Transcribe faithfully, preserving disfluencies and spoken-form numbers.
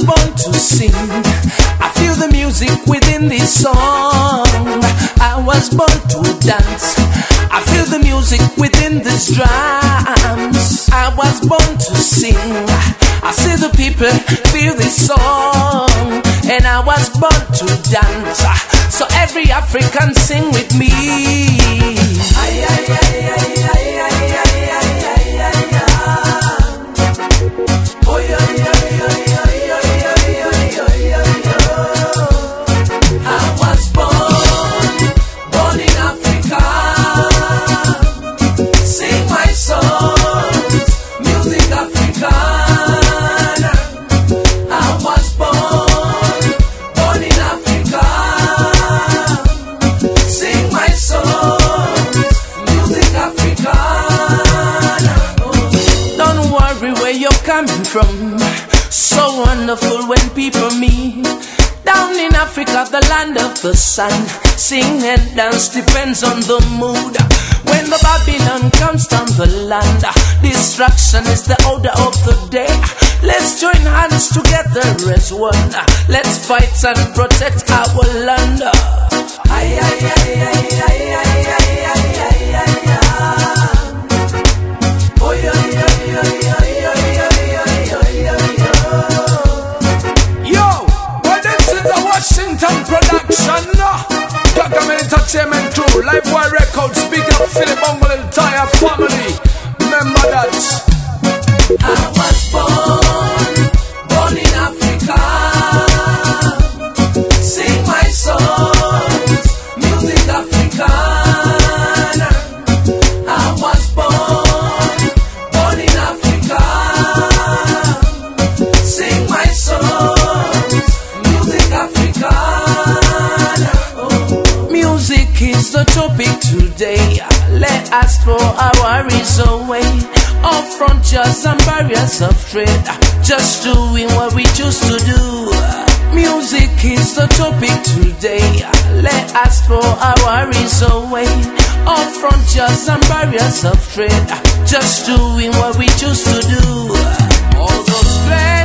born to sing. I feel the music within this song. I was born to dance. I feel the music within these drums. I was born to sing. I see the people feel this song. And I was born to dance. So every African sing with me. Ay, ay, ay, ay, ay, ay, ay, ay, ay, ay, ay. Oh, yeah, yeah, yeah, yeah, yeah, yeah, yeah, yeah, yeah. I was born, born in Africa. Sing my songs, music African. I was born, born in Africa. Sing my songs, music African. Don't worry where you're coming from. So wonderful when people meet. Down in Africa, the land of the sun, sing and dance depends on the mood. When the Babylon comes down the land, destruction is the order of the day. Let's join hands together as one. Let's fight and protect our land. Ay, ay, ay, ay, ay, ay, ay, ay, ay, ay, ay. Oh, yeah, yeah, yeah, yeah, yeah, yeah, yeah, yeah, yeah. Yo, well, this is a Washington production. Gagam Entertainment too. Lifewire Records, big up Philip Bungle entire family. Remember that. I was born, born in Africa. Sing my songs, music African. I was born, born in Africa. Sing my songs, music African. Oh. Music is the topic today. Let us throw our worries away. All frontiers and barriers of trade, just doing what we choose to do. Music is the topic today. Let us throw our worries away. All frontiers and barriers of trade, just doing what we choose to do. All those